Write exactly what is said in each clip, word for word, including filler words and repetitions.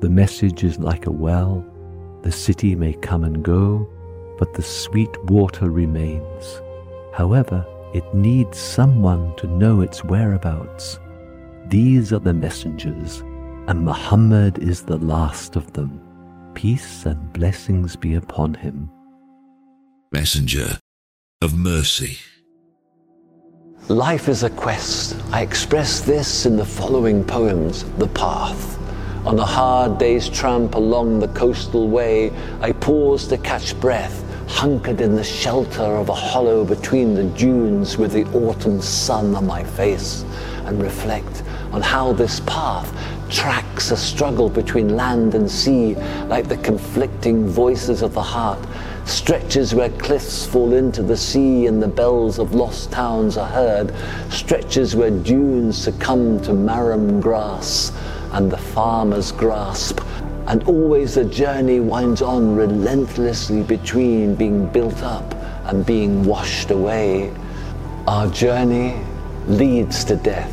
The message is like a well. The city may come and go, but the sweet water remains. However, it needs someone to know its whereabouts. These are the messengers, and Muhammad is the last of them. Peace and blessings be upon him. Messenger of mercy. Life is a quest. I express this in the following poems. The path. On a hard day's tramp along the coastal way, I pause to catch breath, hunkered in the shelter of a hollow between the dunes with the autumn sun on my face, and reflect on how this path tracks a struggle between land and sea, like the conflicting voices of the heart, stretches where cliffs fall into the sea and the bells of lost towns are heard, stretches where dunes succumb to marram grass and the farmer's grasp, and always the journey winds on relentlessly between being built up and being washed away. Our journey leads to death.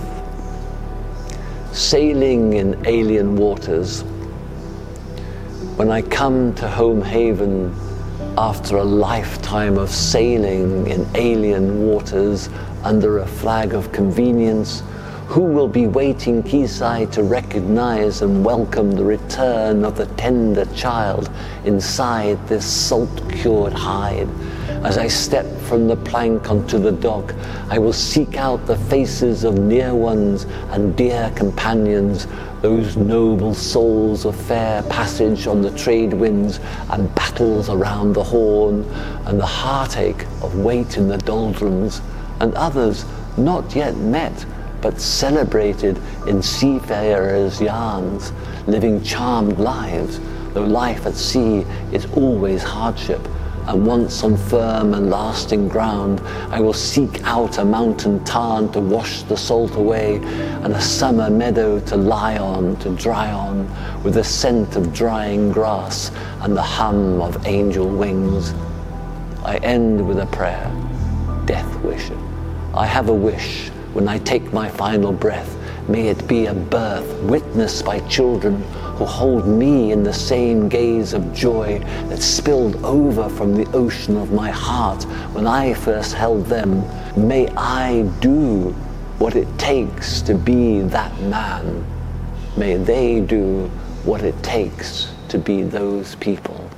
Sailing in alien waters. When I come to home haven after a lifetime of sailing in alien waters under a flag of convenience, who will be waiting quayside to recognize and welcome the return of the tender child inside this salt-cured hide? As I step from the plank onto the dock, I will seek out the faces of near ones and dear companions, those noble souls of fair passage on the trade winds and battles around the Horn, and the heartache of weight in the doldrums, and others not yet met, but celebrated in seafarers' yarns, living charmed lives, though life at sea is always hardship. And once on firm and lasting ground, I will seek out a mountain tarn to wash the salt away, and a summer meadow to lie on, to dry on, with the scent of drying grass and the hum of angel wings. I end with a prayer, death wish. I have a wish. When I take my final breath, may it be a birth witnessed by children who hold me in the same gaze of joy that spilled over from the ocean of my heart when I first held them. May I do what it takes to be that man. May they do what it takes to be those people.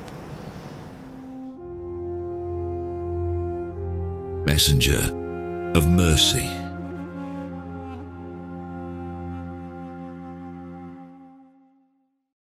Messenger of mercy.